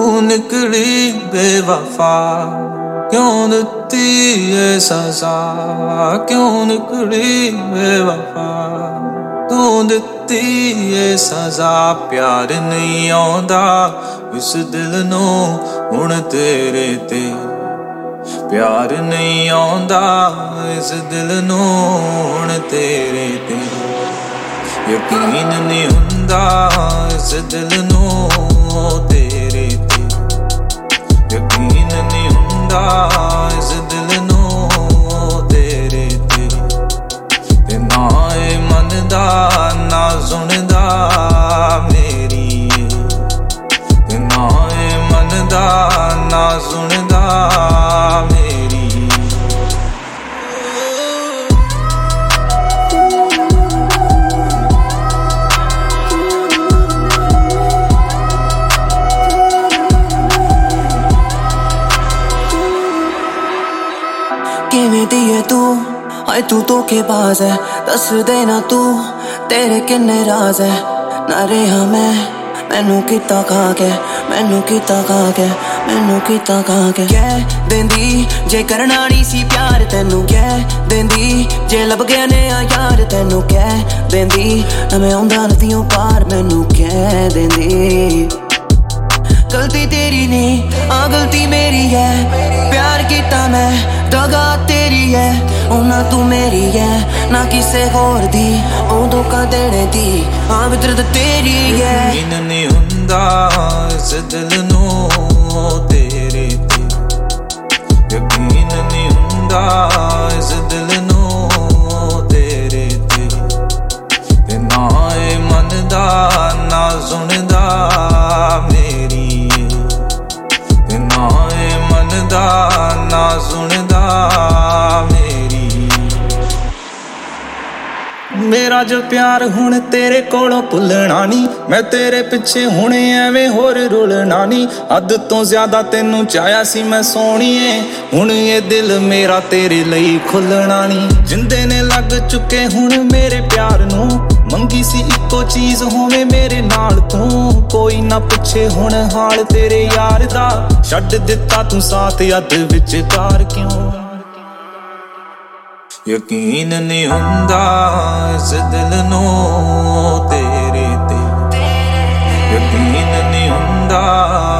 ਤੂੰ ਨਿਕਲੀ ਬੇਵਫਾ क्यों दित्ती ये सज़ा क्यों निकली बेवफा तू दित्ती ये सज़ा प्यार नहीं आउंदा इस दिल नू हुण तेरे ते प्यार नहीं आउंदा इस दिल नू हुण तेरे ते यकीन नहीं हुंदा इस दिल नू तेरे ते यकीन नहीं इस दिल नू तेरे ते ना ए मनदा ना सुनदा मेरी ते ना ए मनदा ना सुनदा मेरी किवें दी है तू हाय तू धोखेबाज है दस देना तू तेरे किन्ने राज है ना रेहा मैनू किता खा के मैनू किता खा के मैनू किता खा के कह देंदी जे करना नहीं सी प्यार तैनू कह देंदी जे लब गया ने यार तैनू कह देंदी ना मैं आउंदा नदियों पार मैनू कह देंदी गलती तेरी नहीं आ गलती मेरी है प्यार किता मैं दगा तेरी है ना तू मेरी है ना किसे होर दी ओ धोखा देने दी हाँ फितरत तेरी है यकीन नहीं हुंदा इस दिल नू तेरे ते यकीन नहीं हुंदा इस दिल नू तेरे ते ना ए मनदा ना सुनदा मेरी ते ना ए मनदा ना सुनदा मेरी मेरा जो प्यार हुण तेरे कोलों भुलना नहीं मैं तेरे पिछे हुण एवें होर रुलना नहीं हद तो ज्यादा तेनू चाहया सी मैं सोहणीए हुण ये दिल मेरा तेरे लई खुलना नहीं जिंदे ने लग चुके हुण मेरे प्यार नू मंगी सी इको चीज होवे मेरे नाल तू कोई ना पुछे हुण हाल तेरे यार दा छड्ड दिता तू साथ अध विचकार क्यों यकीन नहीं हुंदा इस दिल नू तेरे ते यकीन नहीं हुंदा